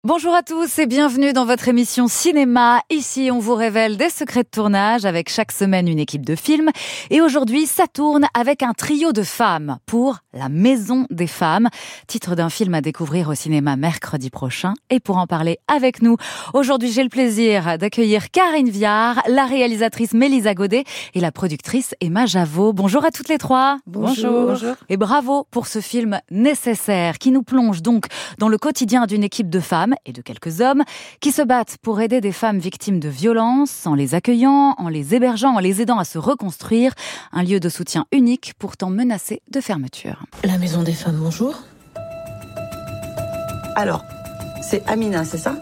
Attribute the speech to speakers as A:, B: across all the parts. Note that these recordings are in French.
A: Bonjour à tous et bienvenue dans votre émission Cinéma. Ici, on vous révèle des secrets de tournage avec chaque semaine une équipe de films. Et aujourd'hui, ça tourne avec un trio de femmes pour La Maison des Femmes, titre d'un film à découvrir au cinéma mercredi prochain. Et pour en parler avec nous, aujourd'hui, j'ai le plaisir d'accueillir Karine Viard, la réalisatrice Mélisa Godet et la productrice Emma Javot. Bonjour à toutes les trois.
B: Bonjour.
A: Et bravo pour ce film nécessaire qui nous plonge donc dans le quotidien d'une équipe de femmes et de quelques hommes qui se battent pour aider des femmes victimes de violences en les accueillant, en les hébergeant, en les aidant à se reconstruire. Un lieu de soutien unique, pourtant menacé de fermeture.
B: La Maison des Femmes, bonjour.
C: Alors, c'est Amina, c'est ça ?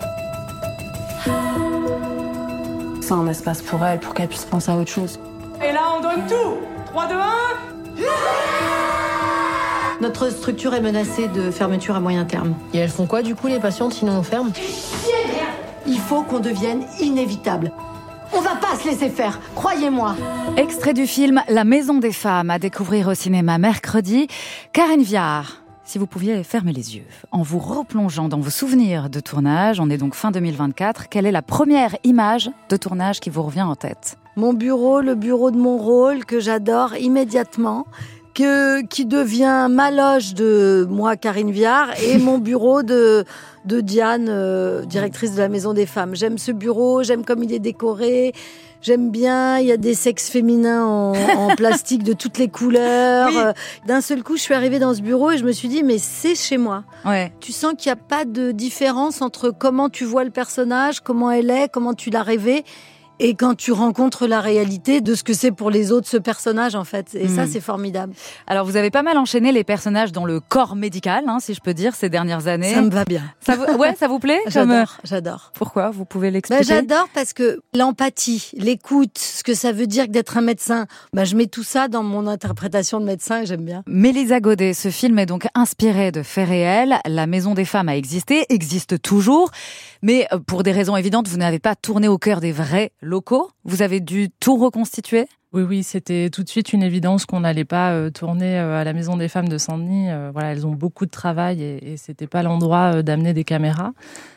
B: C'est un espace pour elle, pour qu'elle puisse penser à autre chose.
D: Et là, on donne tout. 3, 2, 1.
E: Notre structure est menacée de fermeture à moyen terme.
B: Et elles font quoi, du coup, les patientes, sinon on ferme ?
E: Il faut qu'on devienne inévitable. On va pas se laisser faire, croyez-moi.
A: Extrait du film La Maison des Femmes à découvrir au cinéma mercredi. Karine Viard, si vous pouviez fermer les yeux, en vous replongeant dans vos souvenirs de tournage, on est donc fin 2024, quelle est la première image de tournage qui vous revient en tête ?
E: Mon bureau, le bureau de mon rôle, que j'adore immédiatement, qui devient ma loge de moi, Karine Viard, et mon bureau de Diane, directrice de la Maison des Femmes. J'aime ce bureau, j'aime comme il est décoré. J'aime bien, il y a des sexes féminins en plastique de toutes les couleurs.
A: Oui.
E: D'un seul coup, je suis arrivée dans ce bureau et je me suis dit, mais c'est chez moi.
A: Ouais.
E: Tu sens qu'il n'y a pas de différence entre comment tu vois le personnage, comment elle est, comment tu l'as rêvé, et quand tu rencontres la réalité de ce que c'est pour les autres, ce personnage, en fait. Et ça, c'est formidable.
A: Alors, vous avez pas mal enchaîné les personnages dans le corps médical, si je peux dire, ces dernières années.
E: Ça me va bien.
A: Ça vous plaît ?
E: J'adore.
A: Pourquoi ? Vous pouvez l'expliquer ?
E: J'adore parce que l'empathie, l'écoute, ce que ça veut dire d'être un médecin, je mets tout ça dans mon interprétation de médecin et j'aime bien.
A: Mélisa Godet, ce film est donc inspiré de faits réels. La Maison des Femmes a existé, existe toujours. Mais pour des raisons évidentes, vous n'avez pas tourné au cœur des vrais locaux. Vous avez dû tout reconstituer ?
F: Oui, c'était tout de suite une évidence qu'on n'allait pas tourner à la Maison des Femmes de Saint-Denis. Elles ont beaucoup de travail et c'était pas l'endroit d'amener des caméras.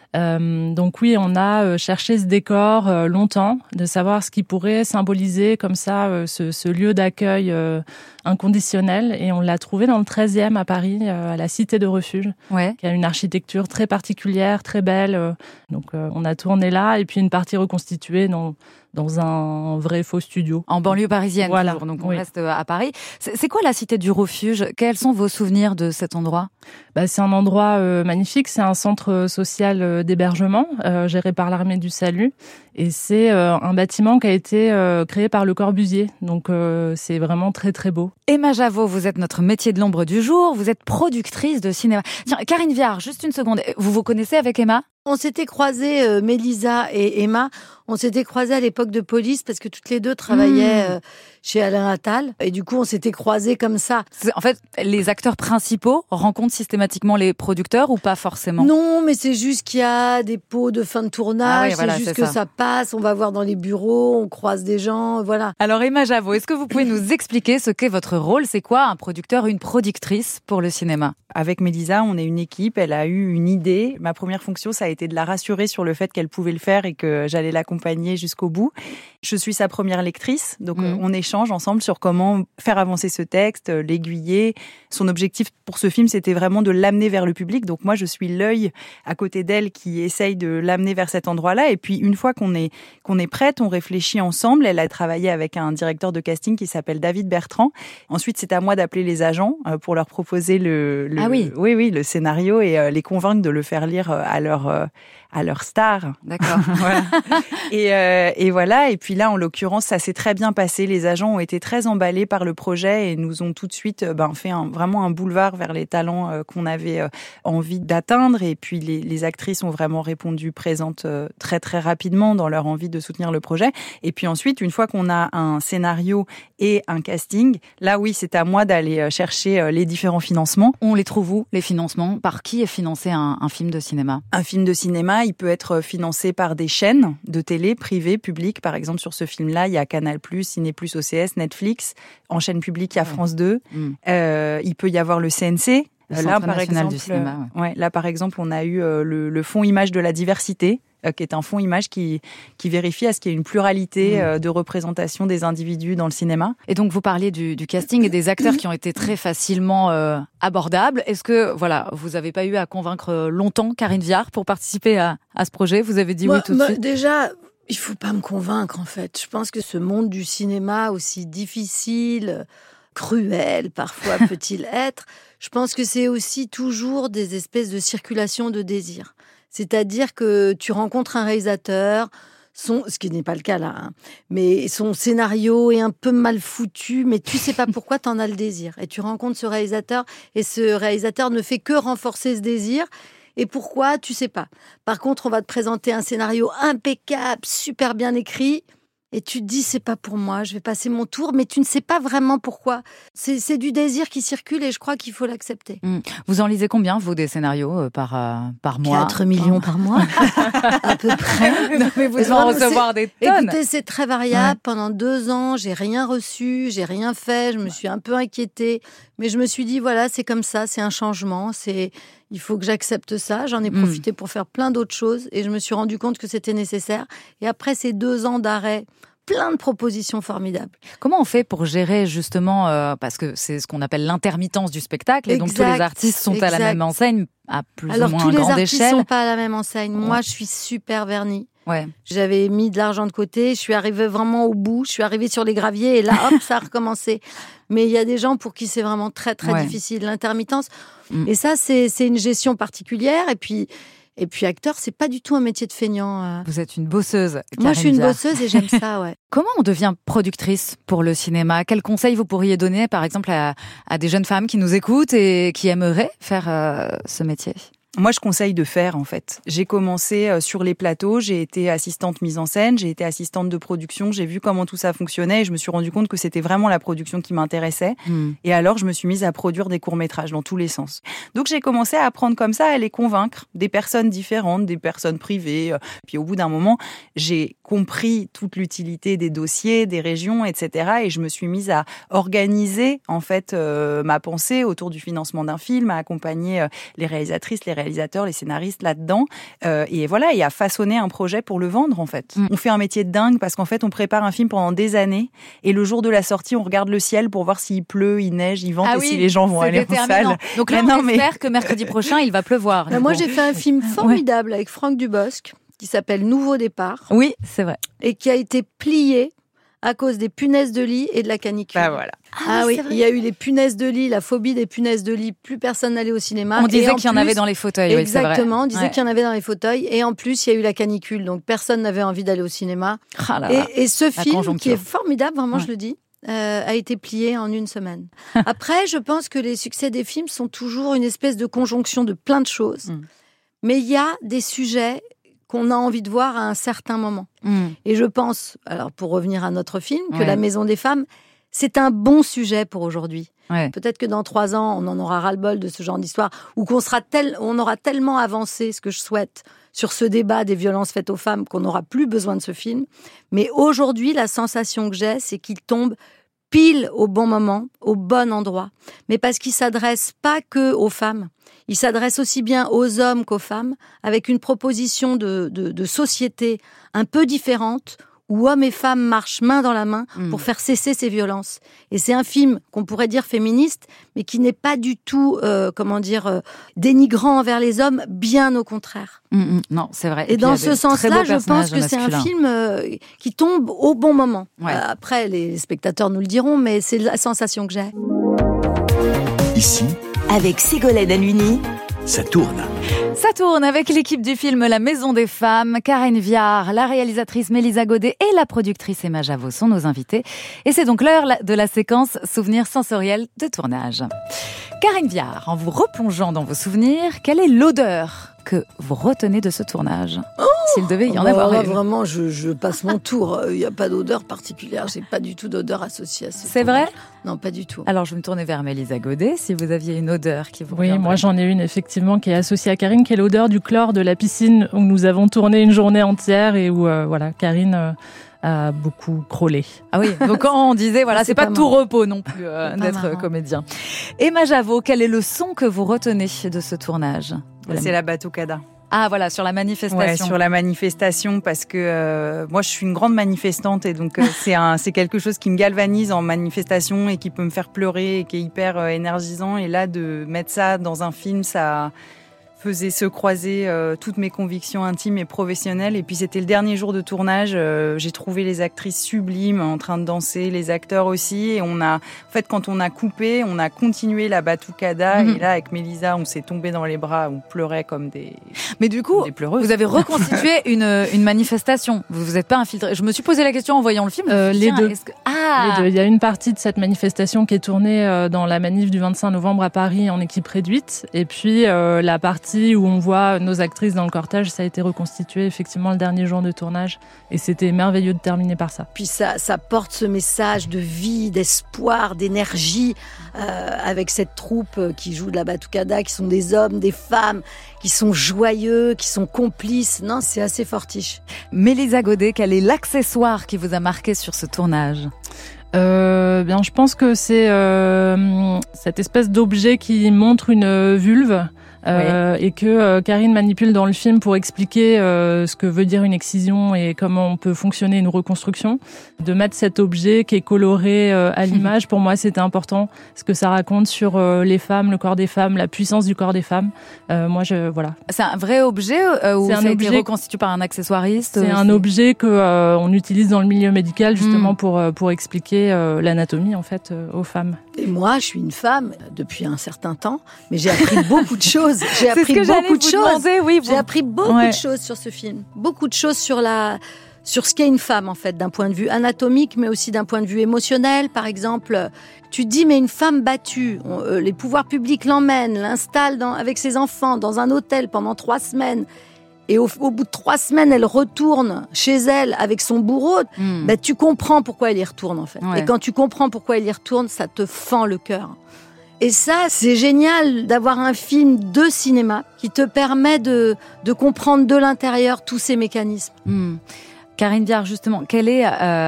F: Donc oui, on a cherché ce décor longtemps, de savoir ce qui pourrait symboliser comme ça ce lieu d'accueil inconditionnel. Et on l'a trouvé dans le 13e à Paris, à la Cité de Refuge, qui a une architecture très particulière, très belle. Donc on a tourné là, et puis une partie reconstituée dans un vrai faux studio.
A: En banlieue parisienne,
F: voilà.
A: Toujours, donc on reste à Paris. C'est quoi la Cité du Refuge ? Quels sont vos souvenirs de cet endroit ?
F: C'est un endroit magnifique, c'est un centre social d'hébergement géré par l'Armée du Salut. Et c'est un bâtiment qui a été créé par Le Corbusier. Donc c'est vraiment très très beau.
A: Emma Javot, vous êtes notre métier de l'ombre du jour. Vous êtes productrice de cinéma. Tiens, Karine Viard, juste une seconde. Vous vous connaissez avec Emma ?
E: On s'était croisés, Mélisa et Emma, on s'était croisés à l'époque de Police parce que toutes les deux travaillaient chez Alain Attal. Et du coup, on s'était croisés comme ça.
A: En fait, les acteurs principaux rencontrent systématiquement les producteurs ou pas forcément ?
E: Non, mais c'est juste qu'il y a des pots de fin de tournage, c'est juste que ça passe, on va voir dans les bureaux, on croise des gens, voilà.
A: Alors Emma Javot, est-ce que vous pouvez nous expliquer ce qu'est votre rôle ? C'est quoi un producteur, une productrice pour le cinéma ?
C: Avec Mélisa, on est une équipe, elle a eu une idée. Ma première fonction, ça a été de la rassurer sur le fait qu'elle pouvait le faire et que j'allais l'accompagner jusqu'au bout. Je suis sa première lectrice, donc on échange ensemble sur comment faire avancer ce texte, l'aiguiller. Son objectif pour ce film, c'était vraiment de l'amener vers le public. Donc moi, je suis l'œil à côté d'elle qui essaye de l'amener vers cet endroit-là. Et puis, une fois qu'on est prête, on réfléchit ensemble. Elle a travaillé avec un directeur de casting qui s'appelle David Bertrand. Ensuite, c'est à moi d'appeler les agents pour leur proposer le scénario et les convaincre de le faire lire à leur star.
A: D'accord.
C: Voilà. Et voilà. Et puis là, en l'occurrence, ça s'est très bien passé. Les agents ont été très emballés par le projet et nous ont tout de suite fait vraiment un boulevard vers les talents qu'on avait envie d'atteindre. Et puis les actrices ont vraiment répondu présentes très très rapidement dans leur envie de soutenir le projet. Et puis ensuite, une fois qu'on a un scénario et un casting, là oui, c'est à moi d'aller chercher les différents financements.
A: On les trouve où, les financements ? Par qui est financé un film de cinéma ?
C: Un film de cinéma, il peut être financé par des chaînes de télé privées, publiques. Par exemple, sur ce film-là, il y a Canal+, Ciné+, OCS, Netflix. En chaîne publique, il y a France 2. Il peut y avoir le CNC. Là, par exemple, là, par exemple, on a eu le fonds image de la diversité, qui est un fonds image qui vérifie à ce qu'il y ait une pluralité de représentation des individus dans le cinéma.
A: Et donc, vous parliez du casting et des acteurs qui ont été très facilement abordables. Est-ce que, vous n'avez pas eu à convaincre longtemps Karine Viard pour participer à ce projet? Vous avez dit oui tout de suite?
E: Déjà, il faut pas me convaincre, en fait. Je pense que ce monde du cinéma, aussi difficile, cruel, parfois peut-il être, je pense que c'est aussi toujours des espèces de circulation de désirs. C'est-à-dire que tu rencontres un réalisateur, ce qui n'est pas le cas là, mais son scénario est un peu mal foutu, mais tu sais pas pourquoi t'en as le désir. Et tu rencontres ce réalisateur, et ce réalisateur ne fait que renforcer ce désir. Et pourquoi, tu sais pas. Par contre, on va te présenter un scénario impeccable, super bien écrit, et tu te dis, c'est pas pour moi, je vais passer mon tour, mais tu ne sais pas vraiment pourquoi. C'est du désir qui circule et je crois qu'il faut l'accepter.
A: Vous en lisez combien, vous, des scénarios par mois?
E: 4 millions par mois, à peu près.
A: Non, mais vous en recevoir des tonnes.
E: Écoutez, c'est très variable. Pendant 2 ans, j'ai rien reçu, j'ai rien fait, je me suis un peu inquiétée. Mais je me suis dit, voilà, c'est comme ça, c'est un changement, il faut que j'accepte ça. J'en ai profité pour faire plein d'autres choses et je me suis rendu compte que c'était nécessaire. Et après ces 2 ans d'arrêt, plein de propositions formidables.
A: Comment on fait pour gérer justement, parce que c'est ce qu'on appelle l'intermittence du spectacle, et donc tous les artistes sont à la même enseigne, à plus ou moins grande échelle.
E: Alors tous les artistes sont pas à la même enseigne. Moi, je suis super vernie.
A: Ouais.
E: J'avais mis de l'argent de côté, je suis arrivée vraiment au bout, je suis arrivée sur les graviers et là, hop, ça a recommencé. Mais il y a des gens pour qui c'est vraiment très, très difficile, l'intermittence. Et ça, c'est une gestion particulière. Et puis acteur, c'est pas du tout un métier de feignant.
A: Vous êtes une bosseuse, Karine
E: Moi, je suis une
A: Viard.
E: bosseuse et j'aime ça, ouais.
A: Comment on devient productrice pour le cinéma? Quels conseils vous pourriez donner, par exemple, à des jeunes femmes qui nous écoutent et qui aimeraient faire ce métier?
C: Moi, je conseille de faire, en fait. J'ai commencé sur les plateaux, j'ai été assistante mise en scène, j'ai été assistante de production, j'ai vu comment tout ça fonctionnait et je me suis rendu compte que c'était vraiment la production qui m'intéressait. Et alors, je me suis mise à produire des courts-métrages dans tous les sens. Donc, j'ai commencé à apprendre comme ça, à les convaincre, des personnes différentes, des personnes privées. Puis, au bout d'un moment, j'ai compris toute l'utilité des dossiers, des régions, etc. Et je me suis mise à organiser, en fait, ma pensée autour du financement d'un film, à accompagner les réalisatrices, les réalisateurs, les scénaristes là-dedans. Et voilà, et à façonner un projet pour le vendre, en fait. On fait un métier de dingue parce qu'en fait, on prépare un film pendant des années et le jour de la sortie, on regarde le ciel pour voir s'il pleut, il neige, il vente et si les gens vont aller en salle.
A: Donc là, on espère que mercredi prochain, il va pleuvoir.
E: Moi, j'ai fait un film formidable avec Franck Dubosc qui s'appelle Nouveau départ.
A: Oui, c'est vrai.
E: Et qui a été plié à cause des punaises de lit et de la canicule.
C: Bah voilà.
E: Ah oui, il y a eu les punaises de lit, la phobie des punaises de lit, plus personne n'allait au cinéma.
A: On disait qu'il y en avait dans les fauteuils.
E: Exactement,
A: oui,
E: on disait qu'il y en avait dans les fauteuils. Et en plus, il y a eu la canicule, donc personne n'avait envie d'aller au cinéma. Et ce film, qui est formidable, vraiment, je le dis, a été plié en 1 semaine. Après, je pense que les succès des films sont toujours une espèce de conjonction de plein de choses. Mais il y a des sujets qu'on a envie de voir à un certain moment. Et je pense, alors pour revenir à notre film, que La Maison des Femmes, c'est un bon sujet pour aujourd'hui. Peut-être que dans 3 ans, on en aura ras-le-bol de ce genre d'histoire, ou on aura tellement avancé, ce que je souhaite, sur ce débat des violences faites aux femmes, qu'on n'aura plus besoin de ce film. Mais aujourd'hui, la sensation que j'ai, c'est qu'il tombe pile au bon moment, au bon endroit. Mais parce qu'il s'adresse pas que aux femmes. Il s'adresse aussi bien aux hommes qu'aux femmes, avec une proposition de société un peu différente, où hommes et femmes marchent main dans la main pour faire cesser ces violences. Et c'est un film qu'on pourrait dire féministe, mais qui n'est pas du tout, dénigrant envers les hommes, bien au contraire.
A: Non, c'est vrai.
E: Et dans ce sens-là, je pense que c'est un film qui tombe au bon moment. Après, les spectateurs nous le diront, mais c'est la sensation que j'ai.
G: Ici, avec Ségolène Halluny, ça tourne.
A: Ça tourne avec l'équipe du film La Maison des Femmes. Karine Viard, la réalisatrice Mélisa Godet et la productrice Emma Javot sont nos invités. Et c'est donc l'heure de la séquence souvenirs sensoriels de tournage. Karine Viard, en vous replongeant dans vos souvenirs, quelle est l'odeur que vous retenez de ce tournage? S'il devait y en avoir une.
E: Vraiment, je passe mon tour. Il n'y a pas d'odeur particulière. J'ai pas du tout d'odeur associée à ce
A: C'est vrai?
E: Non, pas du tout.
A: Alors, je vais me tourner vers Mélisa Godet, si vous aviez une odeur qui vous
F: reviendrait. Oui, moi j'en ai une effectivement qui est associée à Karine, qui est l'odeur du chlore de la piscine où nous avons tourné une journée entière et où Karine a beaucoup crawlé.
A: Ah oui, donc quand on disait, voilà, c'est pas tout repos non plus d'être
E: marrant.
A: comédien. Emma Javot, quel est le son que vous retenez de ce tournage ?
C: C'est la batucada.
A: Ah voilà, sur la manifestation.
C: Ouais, sur la manifestation, parce que moi je suis une grande manifestante et donc c'est quelque chose qui me galvanise en manifestation et qui peut me faire pleurer et qui est hyper énergisant. Et là, de mettre ça dans un film, ça faisait se croiser toutes mes convictions intimes et professionnelles. Et puis c'était le dernier jour de tournage, j'ai trouvé les actrices sublimes en train de danser, les acteurs aussi. Et en fait, quand on a coupé, on a continué la batucada. Et là, avec Mélisa, on s'est tombé dans les bras, on pleurait comme des.
A: Mais du coup, vous avez reconstitué une manifestation. Vous vous êtes pas infiltré. Je me suis posé la question en voyant le film.
F: Les deux.
A: Les deux.
F: Il y a une partie de cette manifestation qui est tournée dans la manif du 25 novembre à Paris en équipe réduite. Et puis la partie où on voit nos actrices dans le cortège, ça a été reconstitué effectivement le dernier jour de tournage. Et c'était merveilleux de terminer par ça.
E: Puis ça porte ce message de vie, d'espoir, d'énergie avec cette troupe qui joue de la batucada, qui sont des hommes, des femmes, qui sont joyeux, qui sont complices. Non, c'est assez fortiche.
A: Mélisa Godet, quel est l'accessoire qui vous a marqué sur ce tournage ?
F: Je pense que c'est cette espèce d'objet qui montre une vulve. Et que Karine manipule dans le film pour expliquer ce que veut dire une excision et comment on peut fonctionner une reconstruction. De mettre cet objet qui est coloré à l'image, pour moi, c'était important. Ce que ça raconte sur les femmes, le corps des femmes, la puissance du corps des femmes. Voilà.
A: C'est un vrai objet ou ça a été reconstitué par un accessoiriste ?
F: C'est un objet que on utilise dans le milieu médical justement pour expliquer l'anatomie en fait aux femmes.
E: Et moi, je suis une femme depuis un certain temps, mais j'ai appris beaucoup de choses. J'ai appris beaucoup de choses. J'ai appris beaucoup de choses sur ce film. Beaucoup de choses sur ce qu'est une femme, en fait, d'un point de vue anatomique, mais aussi d'un point de vue émotionnel. Par exemple, tu te dis, mais une femme battue, les pouvoirs publics l'emmènent, l'installent avec ses enfants dans un hôtel pendant 3 semaines. Et au bout de 3 semaines, elle retourne chez elle avec son bourreau. Tu comprends pourquoi elle y retourne, en fait. Ouais. Et quand tu comprends pourquoi elle y retourne, ça te fend le cœur. Et ça, c'est génial d'avoir un film de cinéma qui te permet de comprendre de l'intérieur tous ces mécanismes.
A: Karine Viard, justement, quelle est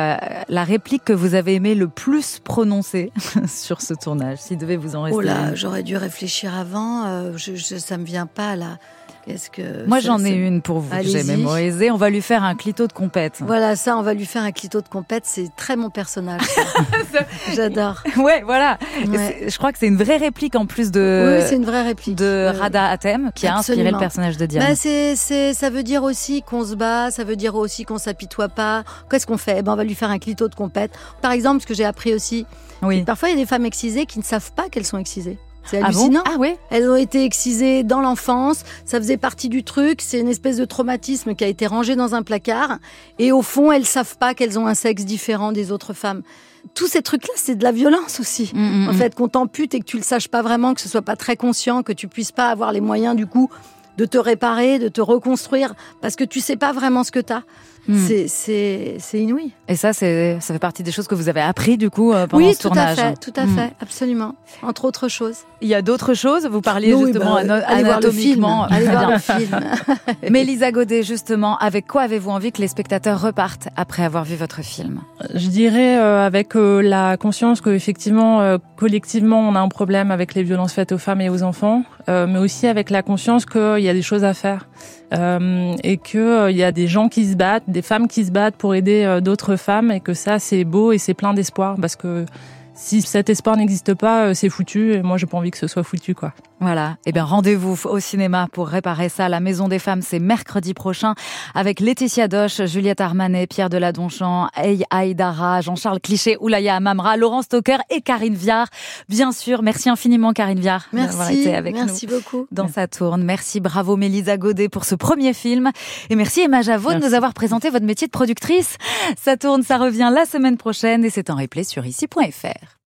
A: la réplique que vous avez aimé le plus prononcer sur ce tournage, s'il devait vous en rester?
E: Oh là, j'aurais dû réfléchir avant. Ça me vient pas là.
A: Moi, j'en ai une pour vous que j'ai mémorisée. On va lui faire un clito de compète.
E: Voilà, ça, on va lui faire un clito de compète. C'est très mon personnage. J'adore.
A: Ouais, voilà. Ouais. Je crois que c'est une vraie réplique en plus de.
E: Oui, c'est une vraie réplique
A: de Radha Atem qui a inspiré le personnage de Diane.
E: Ça veut dire aussi qu'on se bat. Ça veut dire aussi qu'on s'apitoie pas. Qu'est-ce qu'on fait ? On va lui faire un clito de compète. Par exemple, ce que j'ai appris aussi. Oui. Parfois, il y a des femmes excisées qui ne savent pas qu'elles sont excisées. C'est hallucinant.
A: Ah oui.
E: Elles ont été excisées dans l'enfance. Ça faisait partie du truc. C'est une espèce de traumatisme qui a été rangé dans un placard. Et au fond, elles savent pas qu'elles ont un sexe différent des autres femmes. Tous ces trucs-là, c'est de la violence aussi. En fait, qu'on t'ampute et que tu le saches pas vraiment, que ce soit pas très conscient, que tu puisses pas avoir les moyens, du coup, de te réparer, de te reconstruire, parce que tu sais pas vraiment ce que t'as. C'est inouï.
A: Et ça fait partie des choses que vous avez appris du coup pendant ce tournage.
E: Oui, tout à fait, absolument. Entre autres choses.
A: Il y a d'autres choses. Vous parliez justement anatomiquement.
E: Allez voir le film.
A: Mélisa Godet, justement, avec quoi avez-vous envie que les spectateurs repartent après avoir vu votre film ?
F: Je dirais avec la conscience que effectivement, collectivement, on a un problème avec les violences faites aux femmes et aux enfants, mais aussi avec la conscience qu'il y a des choses à faire. Et que il y a des gens qui se battent, des femmes qui se battent pour aider d'autres femmes, et que ça c'est beau et c'est plein d'espoir, parce que si cet espoir n'existe pas, c'est foutu, et moi j'ai pas envie que ce soit foutu, quoi.
A: Voilà. Eh bien, rendez-vous au cinéma pour réparer ça. La Maison des Femmes, c'est mercredi prochain avec Laetitia Doche, Juliette Armanet, Pierre Deladonchamp, Aïdara, Jean-Charles Cliché, Oulaya Amamra, Laurent Stocker et Karine Viard. Bien sûr. Merci infiniment, Karine Viard, d'avoir été avec nous.
E: Merci beaucoup.
A: Dans Ça tourne. Merci. Bravo, Mélisa Godet pour ce premier film. Et merci, Emma Javot, de nous avoir présenté votre métier de productrice. Ça tourne, ça revient la semaine prochaine et c'est en replay sur ici.fr.